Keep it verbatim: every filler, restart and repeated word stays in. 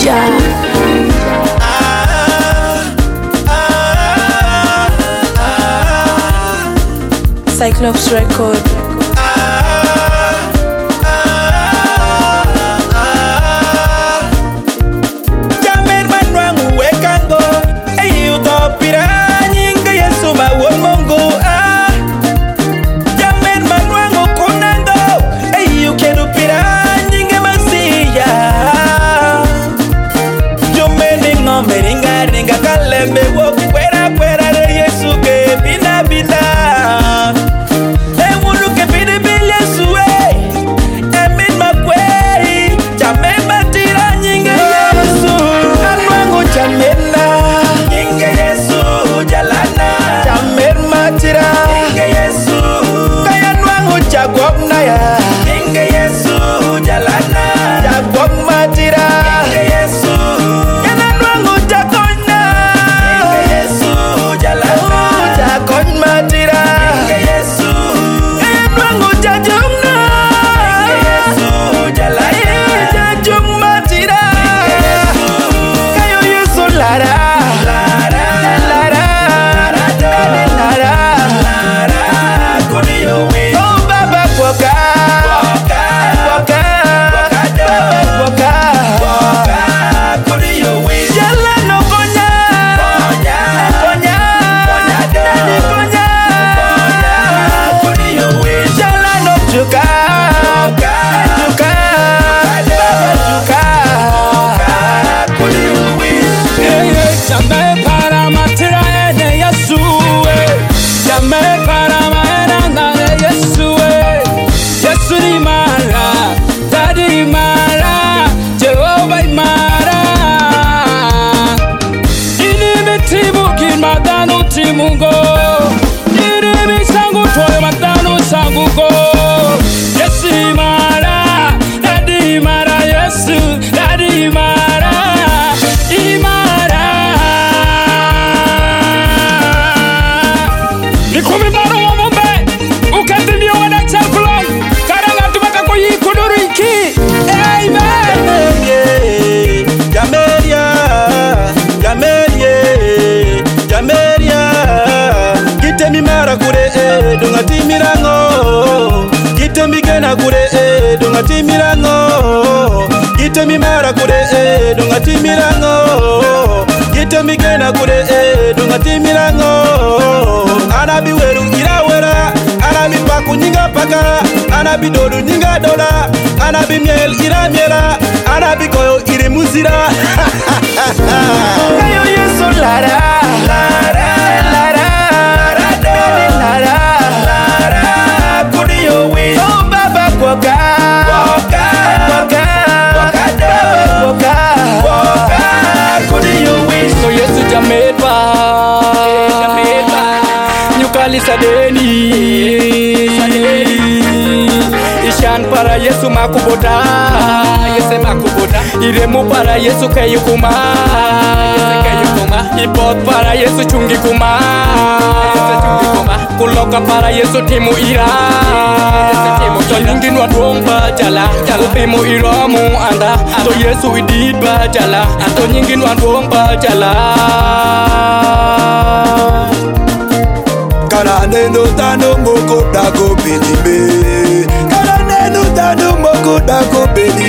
Ninja. Cyclops Record. Jamer manwangu wekango eyi utopira nyinga Yesu mawon mongo ah. Jamer manwangu kunango eyi ukedupira nyinga Masiya. Jomeni ngombe ringa ringa kalembe wo kwera kwera re Yesu ke bina bina. Mungo irimi sangu toyo matano sangu go Yesu imara dadi imara Yesu dadi imara imara nikumi baro wa mumbe ukatindi wana chakulong karanga tumaka ko yikuduru iki amen Jameria Jameria Jameria Kitemi mara kure e dunga timirango Kitemi gena kure e dunga timirango Kitemi mara kure e dunga timirango Kitemi gena kure e dunga timirango Anabi weru irawera Anabi paku nyinga paka Anabi dodu nyinga dola Anabi miel ira miela Anabi koyo iri musira Kayo Yesu lara Lara lara Lara lara Kudiyo we Oh baba kwoka Kwoka Kwoka Kwoka Kwoka Kudiyo we So Yesu jameba Jameba Nyukali sadeni Ishan para Yesu makubota Yesu makubota Iremu para Yesu kayukuma Yesu kayukuma Ipot para Yesu chungi kuma Yesu chungi kuma Kuloka para Yesu timu ira Yesu timu So nyingin wadwong bajala Upimu iramu anda So Yesu idid bajala So nyingin wadwong bajala Kana neno tano moko dako bilibe Kana neno tano moko dako bilibe